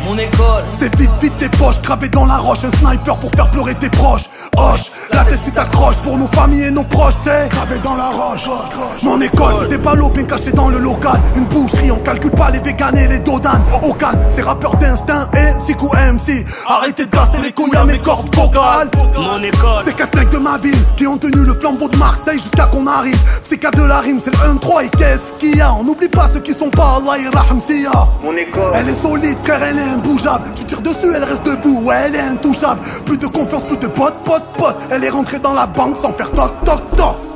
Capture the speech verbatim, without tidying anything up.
Mon école, c'est vite vite tes poches, gravé dans la roche, un sniper pour faire pleurer tes proches. Hoche, la tête si t'accroches, pour nos familles et nos proches, c'est gravé dans la roche. Mon école, c'était pas l'open caché dans le local. Une boucherie, on calcule pas les véganes et les dodanes. Au calme, c'est rappeurs d'instinct et Sikou M C. Arrêtez de casser les couilles à mes cordes vocales. mon école, C'est quatre mecs de ma ville qui ont tenu le flambeau de Marseille jusqu'à qu'on arrive. C'est qu'à de la rime, c'est le un trois et qu'est-ce qu'il y a? On n'oublie pas ceux qui sont pas Allah Yarham Sia. mon école. Elle est solide, frère, elle est imbougeable. Tu tires dessus, elle reste debout, ouais, elle est intouchable. Plus de confiance, plus de potes, potes, potes. Elle est rentrée dans la banque sans faire toc, toc, toc.